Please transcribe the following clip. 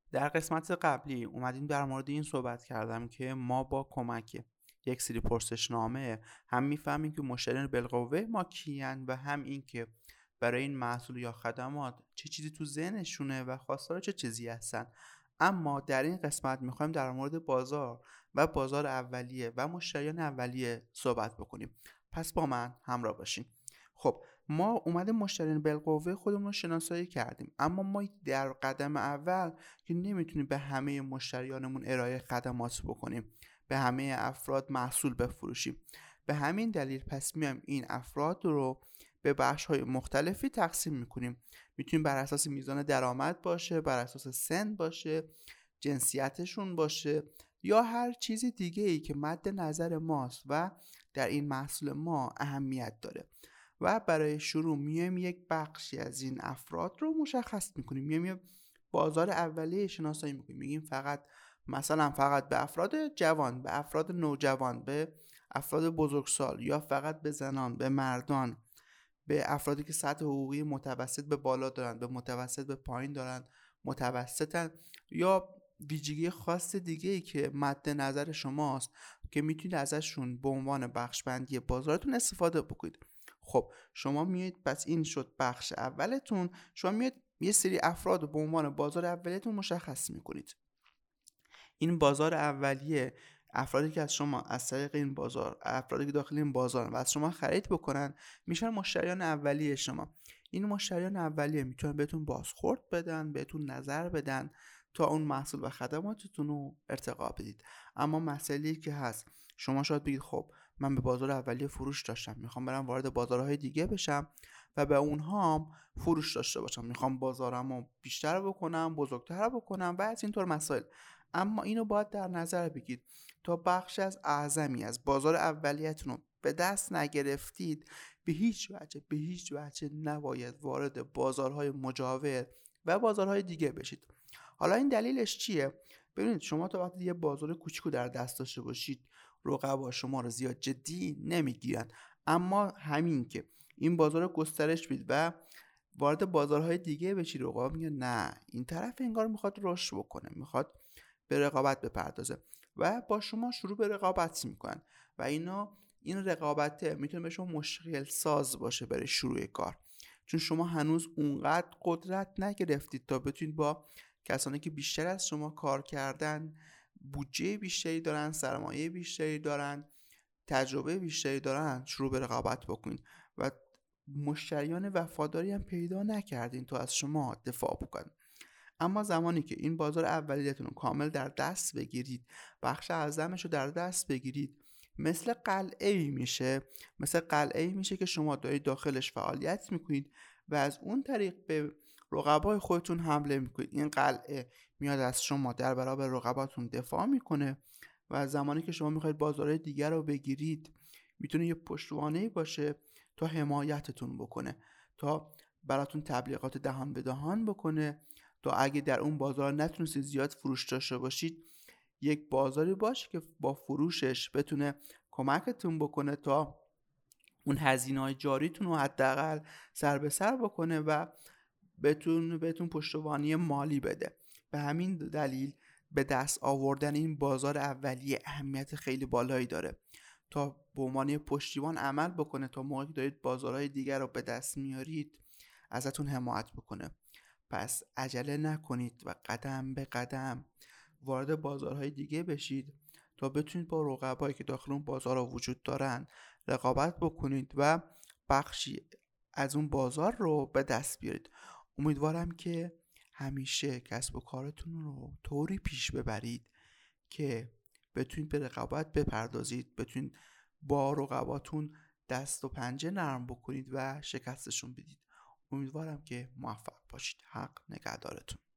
در قسمت قبلی اومدیم در مورد این صحبت کردم که ما با کمک یک سری پرسشنامه هم میفهمیم که مشتریان بالقوه ما کیان و هم این که برای این محصول یا خدمات چه چیزی تو ذهنشونه و خواستار چه چیزی هستن. اما در این قسمت میخوایم در مورد بازار و بازار اولیه و مشتریان اولیه صحبت بکنیم. پس با من همراه باشین. خب ما اومدیم مشتریان بالقوه خودمون رو شناسایی کردیم، اما ما در قدم اول که نمیتونیم به همه مشتریانمون ارائه خدمات بکنیم، به همه افراد محصول بفروشیم. به همین دلیل پس میایم این افراد رو به بخش‌های مختلفی تقسیم میکنیم. میتونیم بر اساس میزان درآمد باشه، بر اساس سن باشه، جنسیتشون باشه یا هر چیز دیگه ای که مد نظر ماست و در این محصول ما اهمیت داره. و برای شروع میایم یک بخشی از این افراد رو مشخص میکنیم، میایم بازار اولیه شناسایی میکنیم، میگیم فقط به افراد جوان، به افراد نوجوان، به افراد بزرگسال، یا فقط به زنان، به مردان، به افرادی که سطح حقوقی متوسط به بالا دارن، به متوسط به پایین دارن، متوسطن، یا ویژگی خاص دیگه ای که مد نظر شماست که میتونید ازشون به عنوان بخش بندی بازارتون استفاده بکنید. خب شما میید، پس این شد بخش اولتون. شما میید یه سری افراد رو به عنوان بازار اولیتون مشخص میکنید. این بازار اولیه، افرادی که از شما از طریق این بازار، افرادی که داخل این بازار و از شما خرید بکنن، میشن مشتریان اولیه شما. این مشتریان اولیه میتونن بهتون بازخورد بدن، بهتون نظر بدن تا اون محصول و خدماتتون رو ارتقا بدید. اما مسئله‌ای که هست، شما شاید بگید خب من به بازار اولیه فروش داشتم، میخوام برم وارد بازارهای دیگه بشم و به اونها هم فروش داشته باشم، میخوام بازارمو بیشتر بکنم، بزرگتر بکنم و از اینطور مسائل. اما اینو باید در نظر بگیرید تا بخش از اعظمی از بازار اولیتون رو به دست نگرفتید، به هیچ وجه نباید وارد بازارهای مجاور و بازارهای دیگه بشید. حالا این دلیلش چیه؟ ببینید، شما تا وقتی یه بازار کوچیکو در دست داشته باشید، رقبا شما رو زیاد جدی نمیگیرن. اما همین که این بازار رو گسترش بدید و وارد بازارهای دیگه بشید، رقبا میگن نه، این طرف انگار میخواد رشد بکنه، میخواد به رقابت بپردازه و با شما شروع به رقابت میکنن و این رقابته میتونه به شما مشکل ساز باشه برای شروع کار، چون شما هنوز اونقدر قدرت نگرفتید تا بتونید با کسانی که بیشتر از شما کار کردن، بودجه بیشتری دارن، سرمایه بیشتری دارن، تجربه بیشتری دارن، شروع به رقابت بکنید و مشتریان وفاداری هم پیدا نکردین تا از شما دفاع بکنن. اما زمانی که این بازار اولیتون رو کامل در دست بگیرید، بخش اعظمش رو در دست بگیرید، مثل قلعه‌ای میشه که شما دارید داخلش فعالیت میکنید و از اون طریق به رقبای خودتون حمله میکنید. این قلعه میاد از شما در برابر رقباتون دفاع میکنه و زمانی که شما میخواید بازارهای دیگر رو بگیرید، میتونه یه پشتوانه‌ای باشه تا حمایتتون بکنه، تا براتون تبلیغات دهان به دهان بکنه، تا اگه در اون بازار نتونستید زیاد فروش داشته باشید، یک بازاری باشه که با فروشش بتونه کمکتون بکنه تا اون هزینه‌های جاریتون رو حداقل سر به سر بکنه و بهتون پشتوانه مالی بده. به همین دلیل به دست آوردن این بازار اولیه اهمیت خیلی بالایی داره تا به عنوان پشتیبان عمل بکنه، تا موقعی که دارید بازارهای دیگر رو به دست میارید ازتون حمایت بکنه. پس عجله نکنید و قدم به قدم وارد بازارهای دیگه بشید تا بتونید با رقبایی که داخل اون بازارها وجود دارن رقابت بکنید و بخشی از اون بازار رو به دست بیارید. امیدوارم که همیشه کسب و کارتون رو طوری پیش ببرید که بتونید به رقابت بپردازید، بتونید با رقباتون دست و پنجه نرم بکنید و شکستشون بدید. امیدوارم که موفق باشید. حق نگهدارتون.